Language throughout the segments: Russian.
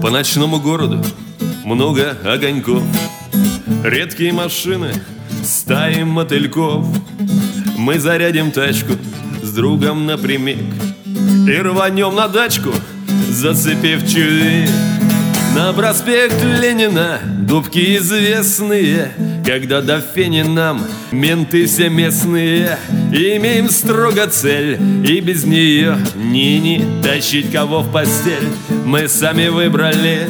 По ночному городу много огоньков, редкие машины, стаи мотыльков. Мы зарядим тачку с другом напрямик и рванем на дачку, зацепив чувик. На проспект Ленина дубки известные, когда до фени нам менты все местные. Имеем строго цель, и без нее ни тащить кого в постель мы сами выбрали.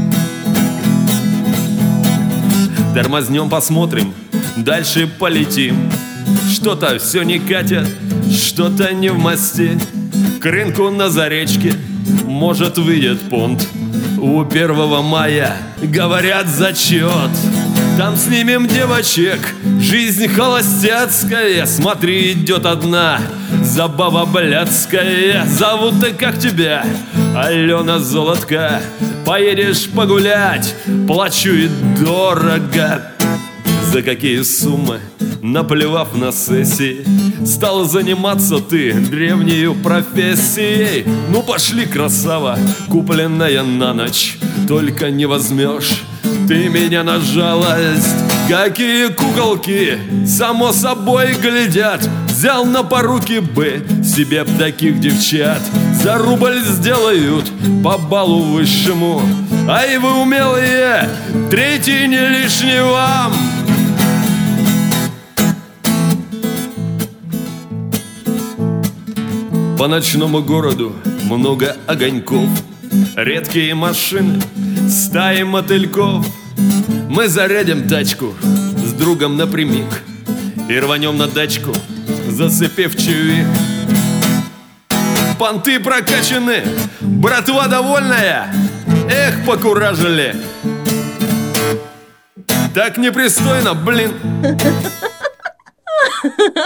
Тормознем, посмотрим, дальше полетим. Что-то все не катят, что-то не в масти. К рынку на Заречке, может, выйдет понт. У 1 мая, говорят, зачет. Там снимем девочек, жизнь холостяцкая. Смотри, идет одна забава блядская. Зовут-то как тебя? Алена Золотка. Поедешь погулять, плачу и дорого. За какие суммы, наплевав на сессии, стал заниматься ты древнею профессией. Ну пошли, красава, купленная на ночь, только не возьмешь ты меня на жалость. Какие куколки, само собой, глядят. Взял на поруки бы себе б таких девчат. За рубль сделают по балу высшему. Ай, вы умелые, третий не лишний вам. По ночному городу много огоньков, редкие машины, стаи мотыльков. Мы зарядим тачку с другом напрямик и рванем на дачку, зацепив чувик. Понты прокачаны, братва довольная. Эх, покуражили. Так непристойно, блин.